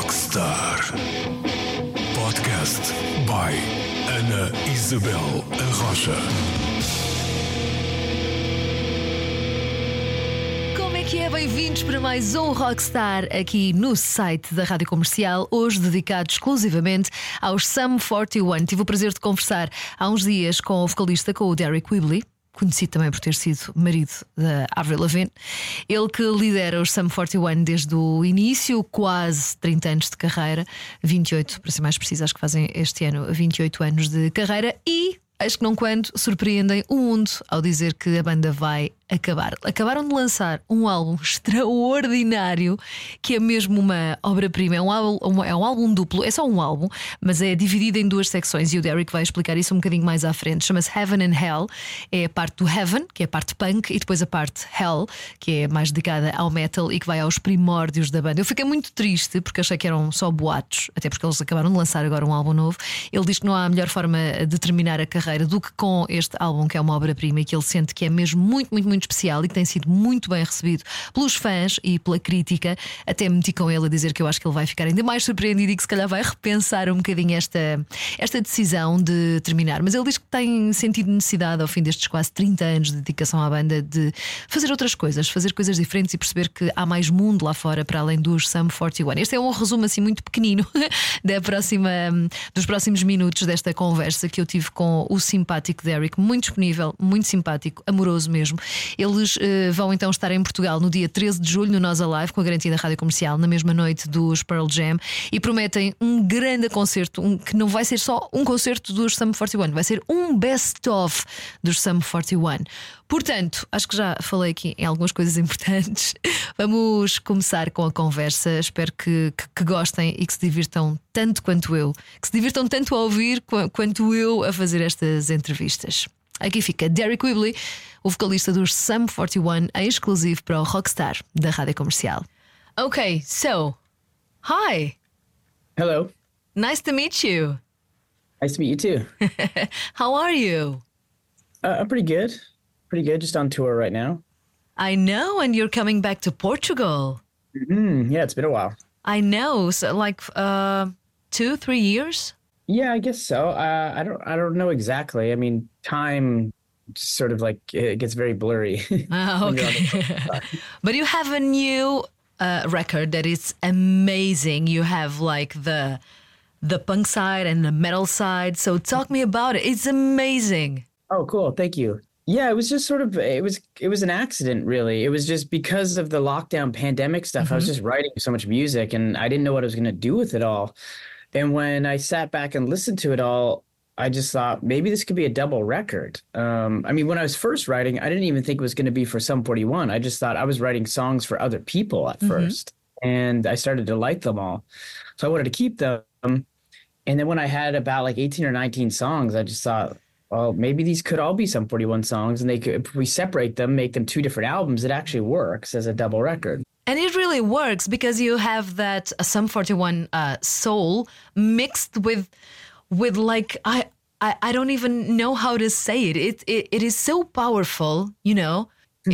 Rockstar. Podcast by Ana Isabel Arrocha. Como é que é? Bem-vindos para mais um Rockstar aqui no site da Rádio Comercial, hoje dedicado exclusivamente aos Sum 41. Tive o prazer de conversar há uns dias com o vocalista, com o Deryck Whibley, conhecido também por ter sido marido da Avril Lavigne. Ele que lidera os Sum 41 desde o início, quase 30 anos de carreira, 28, para ser mais preciso, acho que fazem este ano 28 anos de carreira e, acho que não quando, surpreendem o mundo ao dizer que a banda vai acabar. Acabaram de lançar um álbum extraordinário que é mesmo uma obra-prima. É um álbum duplo, é só um álbum, mas é dividido em duas secções e o Deryck vai explicar isso um bocadinho mais à frente. Chama-se Heaven and Hell. É a parte do Heaven, que é a parte punk, e depois a parte Hell, que é mais dedicada ao metal e que vai aos primórdios da banda. Eu fiquei muito triste porque achei que eram só boatos, até porque eles acabaram de lançar agora um álbum novo. Ele diz que não há melhor forma de terminar a carreira do que com este álbum, que é uma obra-prima e que ele sente que é mesmo muito especial e que tem sido muito bem recebido pelos fãs e pela crítica. Até meti com ele a dizer que eu acho que ele vai ficar ainda mais surpreendido e que se calhar vai repensar um bocadinho esta decisão de terminar. Mas ele diz que tem sentido necessidade, ao fim destes quase 30 anos de dedicação à banda, de fazer outras coisas, fazer coisas diferentes e perceber que há mais mundo lá fora para além dos Sum 41. Este é um resumo assim muito pequenino dos próximos minutos desta conversa que eu tive com o simpático Deryck, muito disponível, muito simpático, amoroso mesmo. Eles vão então estar em Portugal no dia 13 de julho no Nós Alive, com a garantia da Rádio Comercial, na mesma noite dos Pearl Jam, e prometem um grande concerto, que não vai ser só um concerto dos Sum 41, vai ser um best-of dos Sum 41. Portanto, acho que já falei aqui em algumas coisas importantes. Vamos começar com a conversa. Espero que gostem e que se divirtam tanto quanto eu, que se divirtam tanto a ouvir quanto eu a fazer estas entrevistas. Aqui fica Deryck Whibley, o vocalista dos Sum 41, em exclusivo para o Rockstar da Rádio Comercial. Okay, so, hi. Hello. Nice to meet you. Nice to meet you too. How are you? I'm pretty good. Pretty good. Just on tour right now. I know, and you're coming back to Portugal. Yeah, it's been a while. I know, so like 2-3 years? Yeah, I guess so. I don't know exactly. I mean, time sort of like it gets very blurry. Okay. But you have a new record that is amazing. You have like the punk side and the metal side. So talk me about it. It's amazing. Oh, cool. Thank you. Yeah, it was just sort of it was an accident, really. It was just because of the lockdown pandemic stuff. I was just writing so much music and I didn't know what I was going to do with it all. And when I sat back and listened to it all, I just thought maybe this could be a double record. I mean, when I was first writing, I didn't even think it was going to be for Sum 41. I just thought I was writing songs for other people at first. And I started to like them all. So I wanted to keep them. And then when I had about like 18 or 19 songs, I just thought, well, maybe these could all be Sum 41 songs. And they could, if we separate them, make them two different albums, it actually works as a double record. And it really works because you have that Sum 41 soul mixed with like I don't even know how to say it. It is so powerful, you know.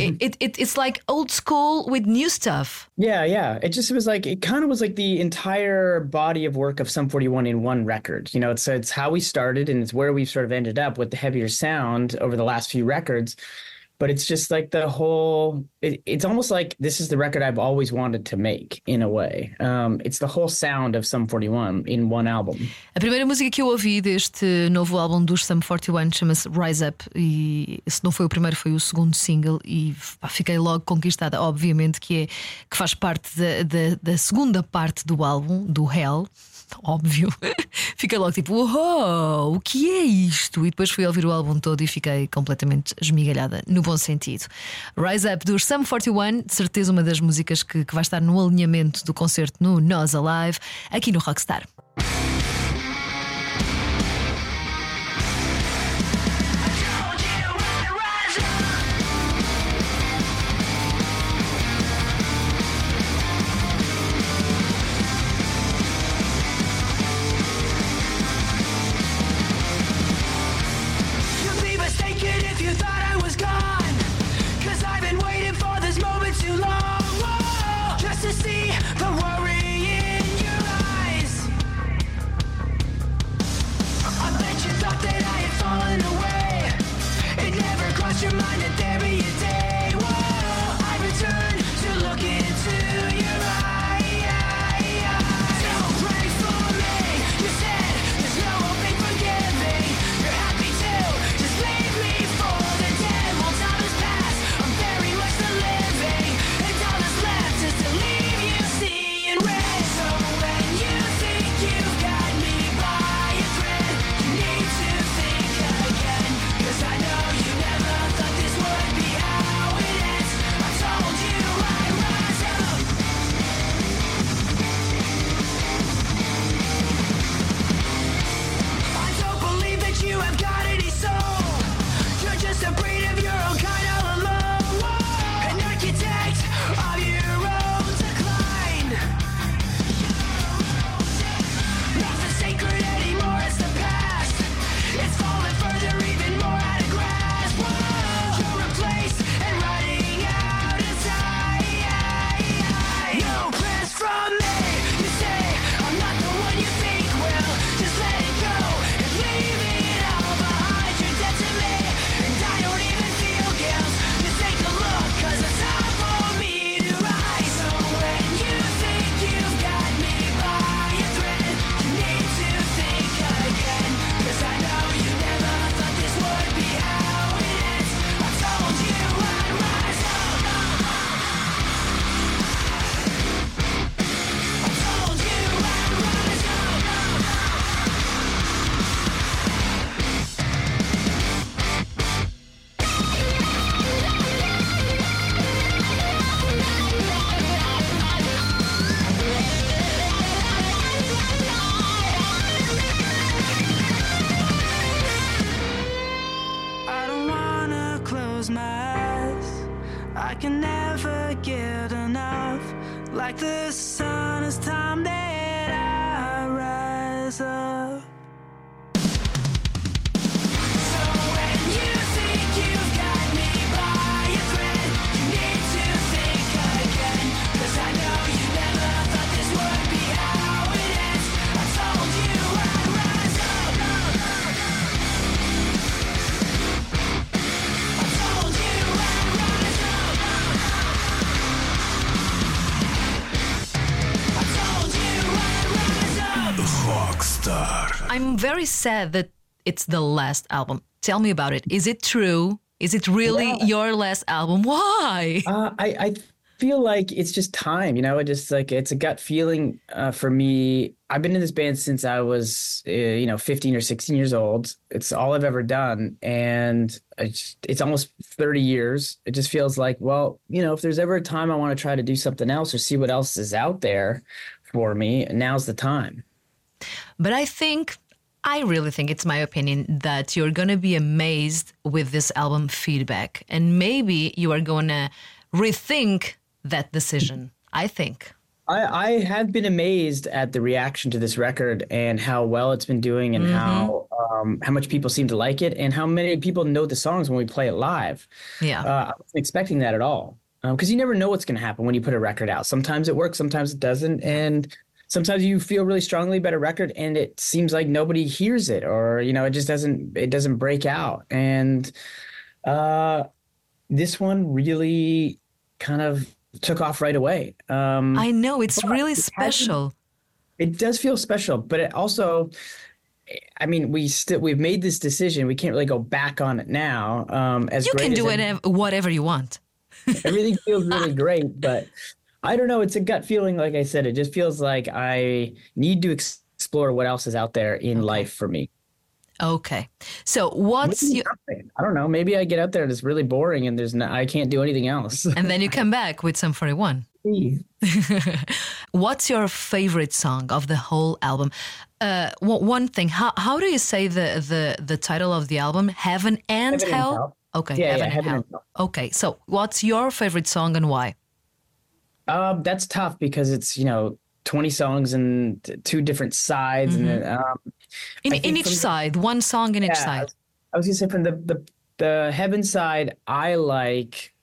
It's like old school with new stuff. Yeah. It kind of was like the entire body of work of Sum 41 in one record. You know, it's how we started and it's where we've sort of ended up with the heavier sound over the last few records. But it's just like the whole, it's almost like this is the record I've always wanted to make, in a way. It's the whole sound of Sum 41 in one album. A primeira música que eu ouvi deste novo álbum dos Sum 41 chama-se Rise Up. E se não foi o primeiro, foi o segundo single. E fiquei logo conquistada, obviamente, que faz parte da segunda parte do álbum, do Hell. Óbvio. Fiquei logo tipo, uau, o que é isto? E depois fui ouvir o álbum todo e fiquei completamente esmigalhada, no bom sentido. Rise Up dos Sum 41, de certeza uma das músicas que vai estar no alinhamento do concerto no Nós Alive, aqui no Rockstar. To see the worry in your eyes. like the sun, it's time that I rise up. So when you think you've got me by a thread, you need to think again. 'Cause I know you never thought this would be how it ends. I told you I'd rise up. I told you I'd rise up. I told you I'd rise up. Rockstar. I'm very sad that it's the last album. Tell me about it. Is it true? Is it really your last album? Why? I feel like it's just time, it just like it's a gut feeling for me. I've been in this band since I was 15 or 16 years old. It's all I've ever done, and it's almost 30 years. It just feels like, well, if there's ever a time I want to try to do something else or see what else is out there for me, now's the time. But I really think it's my opinion that you're going to be amazed with this album feedback. And maybe you are going to rethink that decision, I think. I have been amazed at the reaction to this record and how well it's been doing, and how much people seem to like it, and how many people know the songs when we play it live. Yeah. I wasn't expecting that at all, because you never know what's going to happen when you put a record out. Sometimes it works, sometimes it doesn't, and sometimes you feel really strongly about a record and it seems like nobody hears it, or it just doesn't break out. And this one really kind of took off right away. I know, it's really special. It does feel special, but it also, we've made this decision. We can't really go back on it now. As you great can as do whatever you want. everything feels really great, but I don't know. It's a gut feeling. Like I said, it just feels like I need to explore what else is out there in life for me. Okay. So what's I don't know. Maybe I get out there and it's really boring and I can't do anything else. And then you come back with Sum 41. What's your favorite song of the whole album? One thing. How do you say the title of the album? Heaven and Hell? Okay. Yeah, Heaven and Hell. Okay. So what's your favorite song and why? That's tough because it's 20 songs and two different sides, and in each side, one song in each side. I was gonna say from the Heaven side, I like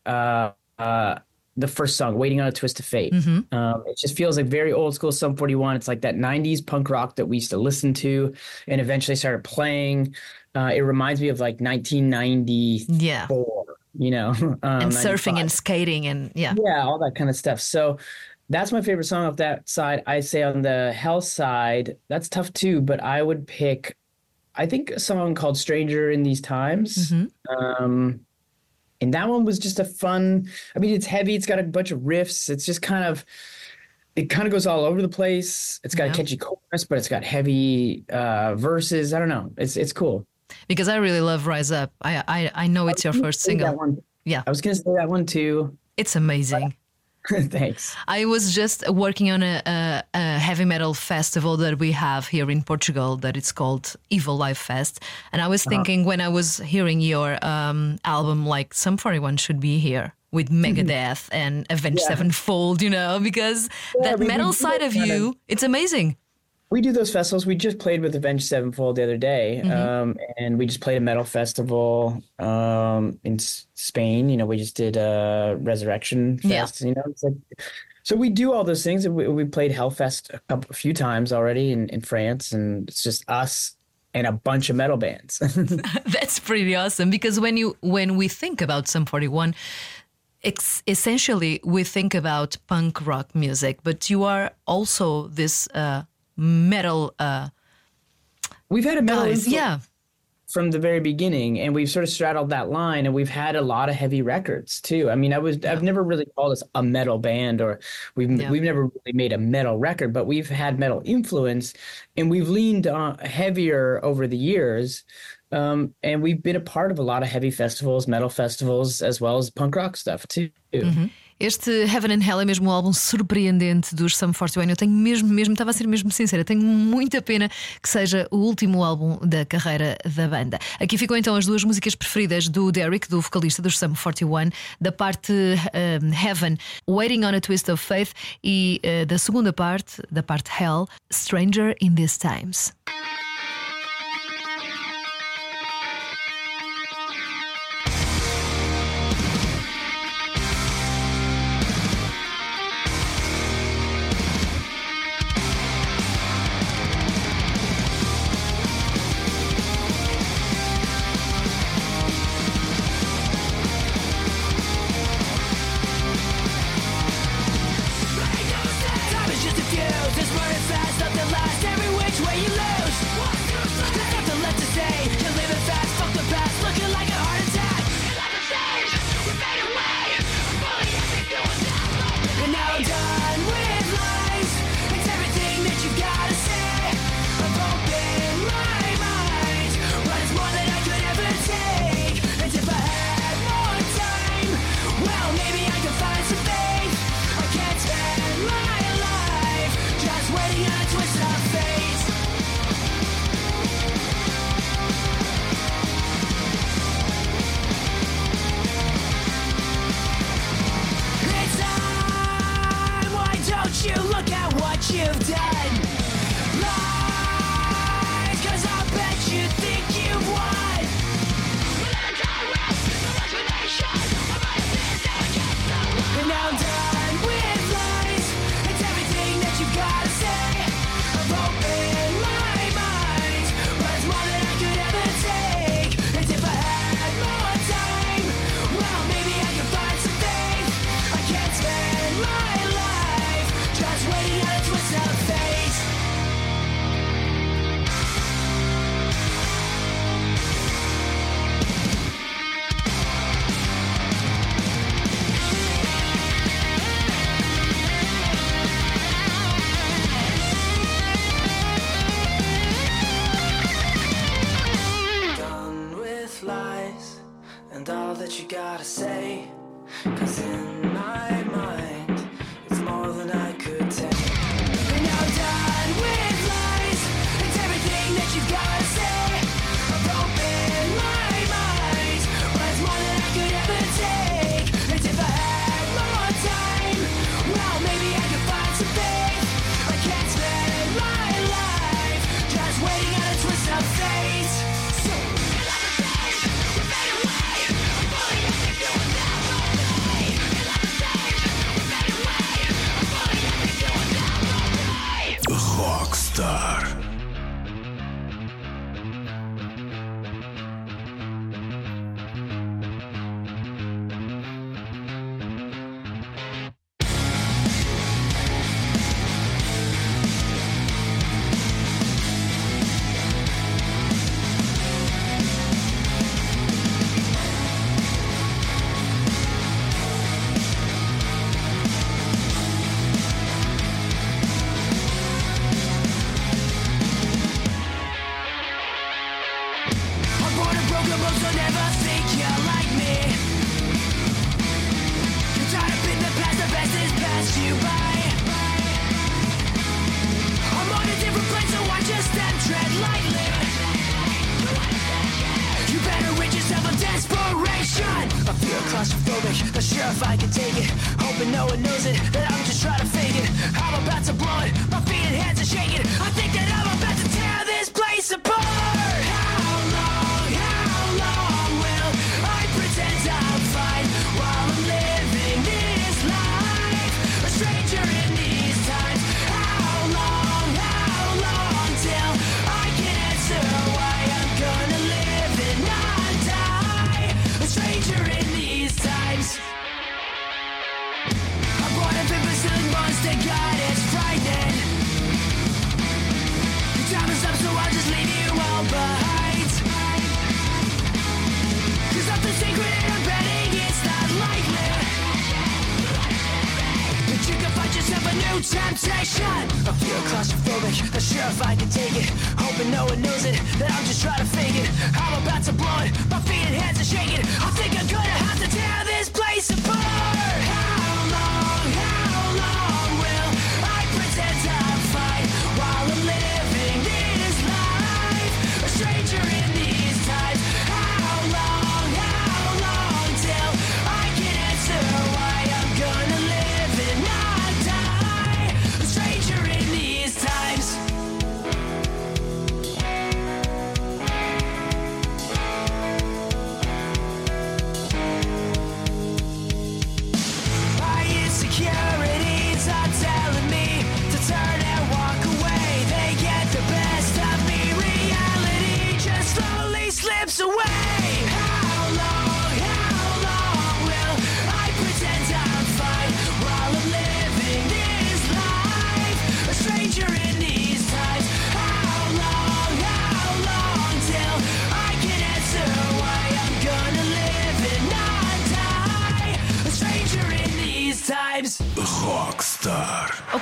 the first song, "Waiting on a Twist of Fate." It just feels like very old school Sum 41. It's like that 90s punk rock that we used to listen to and eventually started playing. It reminds me of like 1994. And surfing 95. and skating and all that kind of stuff. So that's my favorite song off that side. I say on the Hell side, that's tough too, but I would pick, I think, a song called "Stranger in These Times." And that one was just a fun, it's heavy. It's got a bunch of riffs. It's just it kind of goes all over the place. It's got a catchy chorus, but it's got heavy verses. I don't know. It's cool. Because I really love Rise Up. I know it's your first single. Yeah. I was going to say that one too. It's amazing. Thanks. I was just working on a heavy metal festival that we have here in Portugal that it's called Evil Life Fest. And I was thinking when I was hearing your album, like Sum 41 should be here with Megadeth and Avenged Sevenfold, because that metal side of you, it's amazing. We do those festivals. We just played with Avenged Sevenfold the other day, and we just played a metal festival in Spain. We just did a Resurrection Fest. It's like, so we do all those things. We played Hellfest a few times already in France, and it's just us and a bunch of metal bands. That's pretty awesome, because when we think about Sum 41, essentially we think about punk rock music, but you are also this metal we've had a metal guys, influence from the very beginning, and we've sort of straddled that line, and we've had a lot of heavy records too. I've never really called us a metal band, or we've never really made a metal record, but we've had metal influence, and we've leaned heavier over the years, and we've been a part of a lot of heavy festivals, metal festivals, as well as punk rock stuff too. Este Heaven and Hell é mesmo um álbum surpreendente dos Sum 41. Eu tenho mesmo, estava a ser mesmo sincera, tenho muita pena que seja o último álbum da carreira da banda. Aqui ficam então as duas músicas preferidas do Derek, do vocalista dos Sum 41, da parte Heaven, Waiting on a Twist of Faith, e da segunda parte, da parte Hell, Stranger in These Times. Time is just a fuse, it's burning fast, nothing lasts, every which way you lose. There's nothing left to say, you're living fast, fuck the past, looking like a heart attack. And now I'm done with lies, it's everything that you gotta say. I've opened my mind, but it's more than I could ever take. And if I had more time, well maybe I could find some faith. I can't spend my life just waiting on a twist of fate. It's time, why don't you look at what you've done? Lies, 'cause I'll bet you think you've won. And now I'm done with lies, it's everything that you gotta say. I've opened my mind, but it's more than I could ever take. And if I had more time, well maybe I could find some faith. I can't spend my life just waiting on a twist of fate. Done with lies and all that you gotta say. 'Cause in my mind, it's more than I could take. And now I'm done with lies, it's everything that you gotta say. I've opened my mind, but it's more than I could ever take. And if I had more time, well maybe I could find some faith. I can't spend my life just waiting on a twist of fate. So Rockstar. I'm born and broken, but you'll never think you like me. You're tired of being the past, the best is passed you by. I'm on a different place, so watch your step, tread lightly. You better rid yourself of desperation. I feel claustrophobic, not sure if I can take it. Hoping no one knows it, that I'm just trying to fake it. I'm about to blow it, my feet and hands are shaking. I think that I'm about to tear this place apart. How long will I pretend I'm fine while I'm living this life? A stranger in these times. How long till I can answer why I'm gonna live and not die? A stranger in these times. I'm born and been pursuing monster, God, it's frightening. Your time is up, so I'll just leave you all behind. 'Cause nothing's sacred and I'm betting it's not likely that you can find yourself a new temptation. I feel claustrophobic, not sure if I can take it. Hoping no one knows it, that I'm just trying to fake it. I'm about to blow it, my feet and hands are shaking. I think I'm gonna have to tear this place apart. How long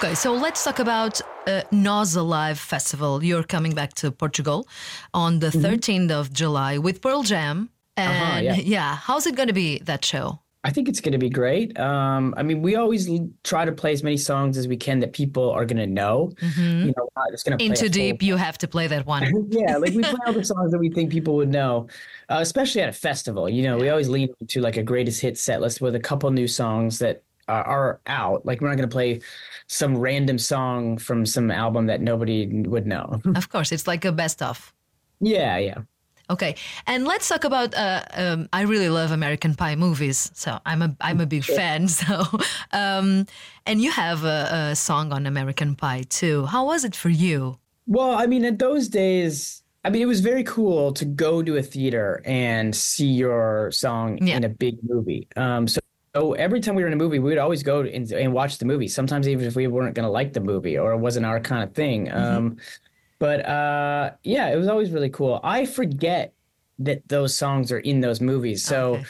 Okay, so let's talk about Nós Alive Festival. You're coming back to Portugal on the 13th of July with Pearl Jam. And yeah, how's it going to be, that show? I think it's going to be great. I mean, we always try to play as many songs as we can that people are going to know. You know, we're not just going to play Into a full- Deep, you have to play that one. Yeah, like we play all the songs that we think people would know, especially at a festival. You know, we always lean into like a greatest hit set list with a couple new songs that are out. Like we're not going to play some random song from some album that nobody would know. Of course, it's like a best of. Yeah. Okay, and let's talk about. I really love American Pie movies, so I'm a big fan. So, and you have a song on American Pie too. How was it for you? Well, I mean, at those days, I mean, it was very cool to go to a theater and see your song in a big movie. So every time we were in a movie, we would always go and watch the movie. Sometimes even if we weren't going to like the movie or it wasn't our kind of thing. But yeah, it was always really cool. I forget that those songs are in those movies. So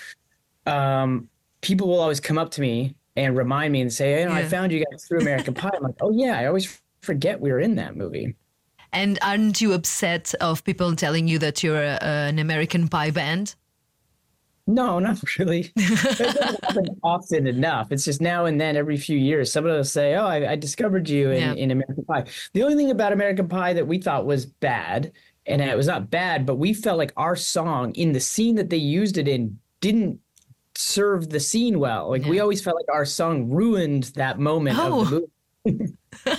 people will always come up to me and remind me and say, hey, I found you guys through American Pie. I'm like, oh, yeah, I always forget we were in that movie. And aren't you upset of people telling you that you're an American Pie band? No, not really. It doesn't happen often enough. It's just now and then, every few years, someone will say, oh, I discovered you in American Pie. The only thing about American Pie that we thought was bad, and it was not bad, but we felt like our song in the scene that they used it in didn't serve the scene well. Like we always felt like our song ruined that moment of the movie.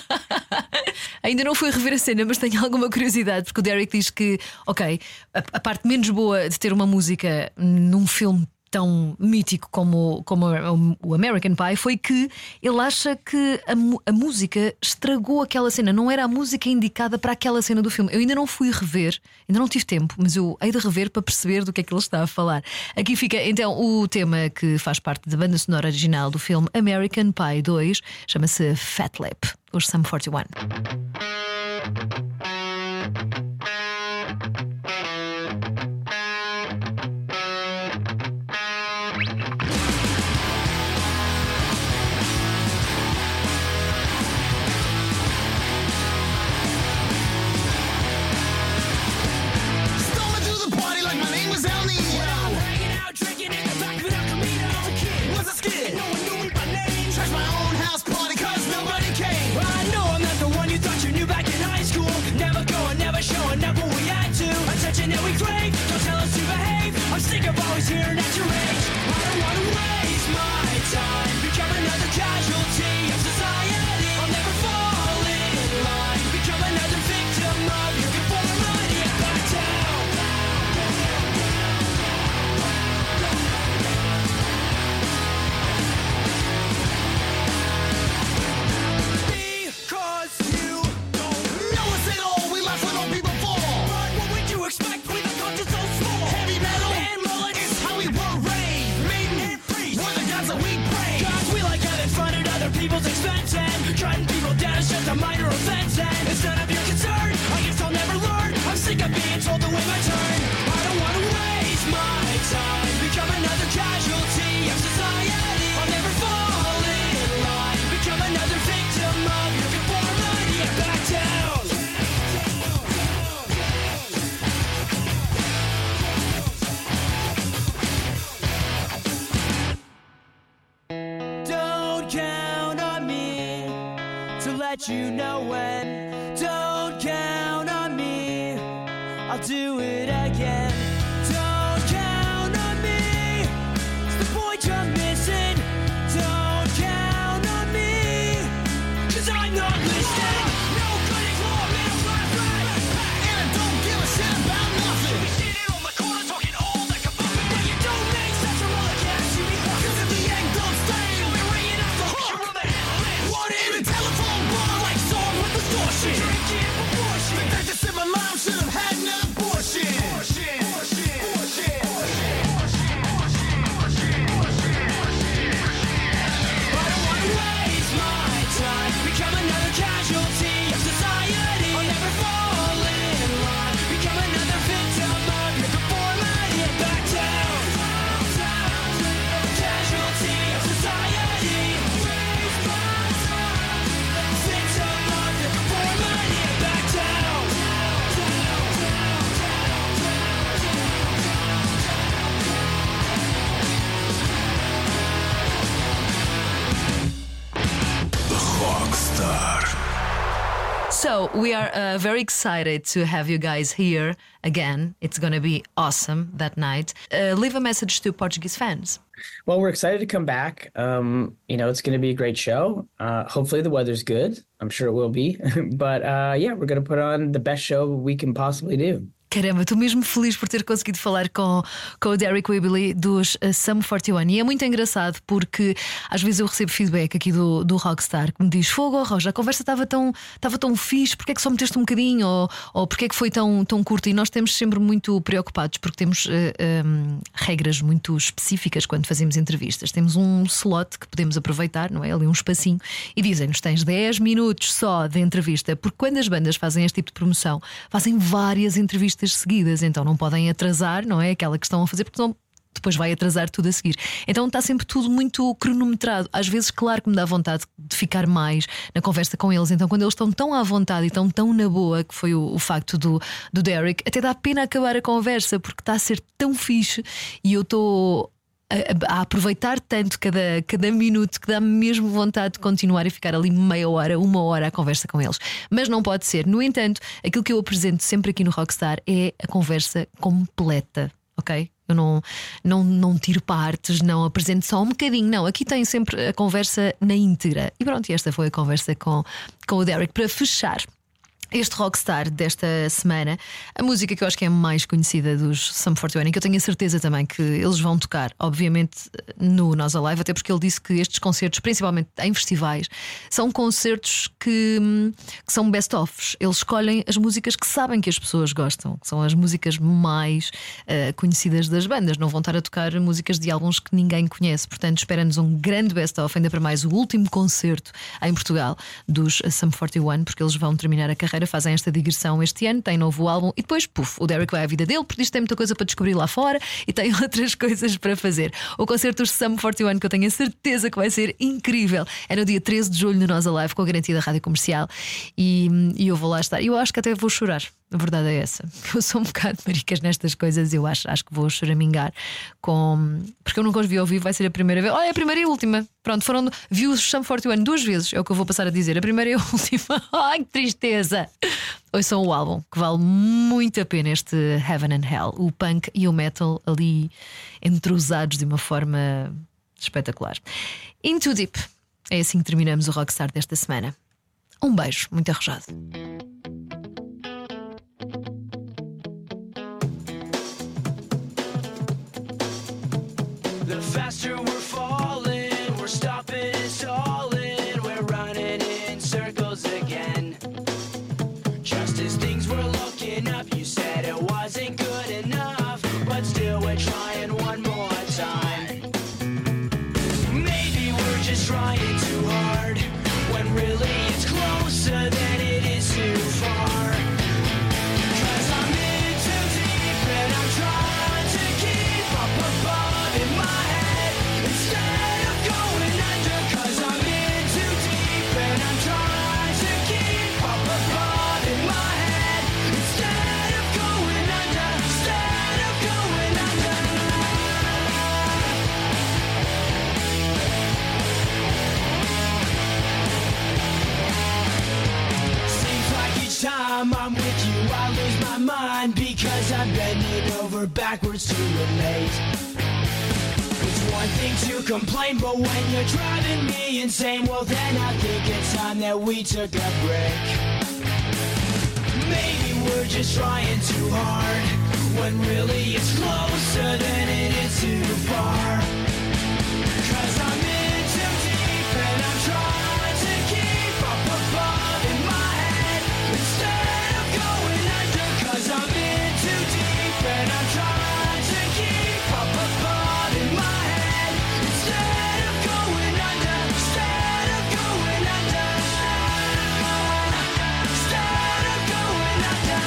Ainda não fui rever a cena, mas tenho alguma curiosidade, porque o Derek diz que, ok, a parte menos boa de ter uma música num filme tão mítico como o American Pie foi que ele acha que a música estragou aquela cena, não era a música indicada para aquela cena do filme. Eu ainda não fui rever, ainda não tive tempo, mas eu hei de rever para perceber do que é que ele está a falar. Aqui fica então o tema que faz parte da banda sonora original do filme American Pie 2, chama-se Fat Lip, os Sum 41. I'm sick of always hearing at your age. I don't want to waste my time, become another casualty of society. I'll never fall in line, become another victim of your conformity. I back down. Because you don't know us at all, we laugh when all people fall. But what would you expect with a conscience so small? Heavy metal and mullets is how we were raised. Maiden and priest were the gods that we praise. Cause we like having fun at other people's expense, and trying people down is just a minor offense, and it's none of your concern. I guess I'll never learn. I'm sick of being told to wait my turn. I don't want to waste my time, become another casualty of society. I'll never fall in line, become another victim of your conformity. I back down. Don't count on me to let you know when. Don't count on me, I'll do it again. Don't count on me, it's the point you're missing. Don't count on me, cause I'm not listening. No cutting floor, middle class right. And I don't give a shit about nothing. We sitting on the corner talking all that kabuffin. But you don't make sense from all the gas you be huffing. Cause if the egg don't stay, you'll be ringing off the hook. You're on the analyst. What in a telephone bar like song with distortion. Drinking proportion. The fact that said my mom should have had an abortion. So we are very excited to have you guys here again. It's going to be awesome that night. Leave a message to Portuguese fans. Well, we're excited to come back. It's going to be a great show. Hopefully the weather's good. I'm sure it will be. But we're going to put on the best show we can possibly do. Caramba, estou mesmo feliz por ter conseguido falar com o Derek Whibley dos Sum 41. E é muito engraçado porque às vezes eu recebo feedback aqui do Rockstar que me diz: Fogo, Roja, a conversa estava tão fixe, porque é que só meteste um bocadinho? Ou porque é que foi tão curta? E nós estamos sempre muito preocupados porque temos regras muito específicas quando fazemos entrevistas. Temos um slot que podemos aproveitar, não é? Ali um espacinho, e dizem-nos: tens 10 minutos só de entrevista, porque quando as bandas fazem este tipo de promoção, fazem várias entrevistas seguidas, então não podem atrasar, não é? Aquela que estão a fazer, porque senão depois vai atrasar tudo a seguir. Então está sempre tudo muito cronometrado. Às vezes, claro que me dá vontade de ficar mais na conversa com eles. Então, quando eles estão tão à vontade e estão tão na boa, que foi o facto do Derek, até dá pena acabar a conversa, porque está a ser tão fixe e eu estou a aproveitar tanto cada minuto que dá-me mesmo vontade de continuar e ficar ali meia hora, uma hora a conversa com eles. Mas não pode ser. No entanto, aquilo que eu apresento sempre aqui no Rockstar é a conversa completa, ok? Eu não tiro partes, não apresento só um bocadinho. Não, aqui tem sempre a conversa na íntegra. E pronto, esta foi a conversa com o Derek. Para fechar este Rockstar desta semana, a música que eu acho que é a mais conhecida dos Sum 41 e que eu tenho a certeza também que eles vão tocar, obviamente, no Nós Alive, até porque ele disse que estes concertos, principalmente em festivais, são concertos que são best-ofs. Eles escolhem as músicas que sabem que as pessoas gostam, que são as músicas mais conhecidas das bandas. Não vão estar a tocar músicas de álbuns que ninguém conhece. Portanto, espera-nos um grande best-of, ainda para mais o último concerto em Portugal dos Sum 41, porque eles vão terminar a carreira, fazem esta digressão este ano, tem novo álbum e depois, o Derek vai à vida dele, porque isto tem muita coisa para descobrir lá fora e tem outras coisas para fazer. O concerto dos Sum 41, que eu tenho a certeza que vai ser incrível, é no dia 13 de julho no Nós Alive, com a garantia da Rádio Comercial, e eu vou lá estar. Eu acho que até vou chorar. A verdade é essa. Eu sou um bocado maricas nestas coisas. Eu acho que vou choramingar porque eu nunca os vi ao vivo. Vai ser a primeira vez. Olha, é a primeira e a última. Pronto, vi os Sum 41 duas vezes. É o que eu vou passar a dizer. A primeira e a última. Ai, que tristeza. Ouçam o álbum, que vale muito a pena, este Heaven and Hell. O punk e o metal ali entrosados de uma forma espetacular. Into Deep. É assim que terminamos o Rockstar desta semana. Um beijo muito arrojado. The faster we're falling, we're stopping and stalling, we're running in circles again. Just as things were looking up, you said it wasn't good enough, but still we're trying one more time. Maybe we're just trying too hard, when really it's closer than it is too far. 'Cause I'm in too deep and I'm trying to keep up above in my head instead of going under. 'Cause I'm in too deep and I'm trying to keep up above in my head instead of going under. Instead of going under. Seems like each time I'm with you I lose my mind, because I'm bending over backwards to relate. It's one thing to complain, but when you're driving me insane, well then I think it's time that we took a break. Maybe we're just trying too hard, when really it's closer than it is too far. 'Cause I'm in too deep and I'm trying to keep up above in my head instead of going under. 'Cause I'm in too deep and I'm trying to keep up above in my head instead of going under. Instead of going under. Instead of going under.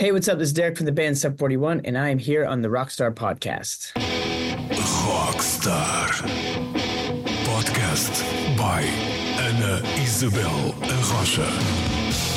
Hey, what's up? This is Derek from the band Sub 41, and I am here on the Rockstar Podcast. Rockstar Podcast by Ana Isabel Arrocha.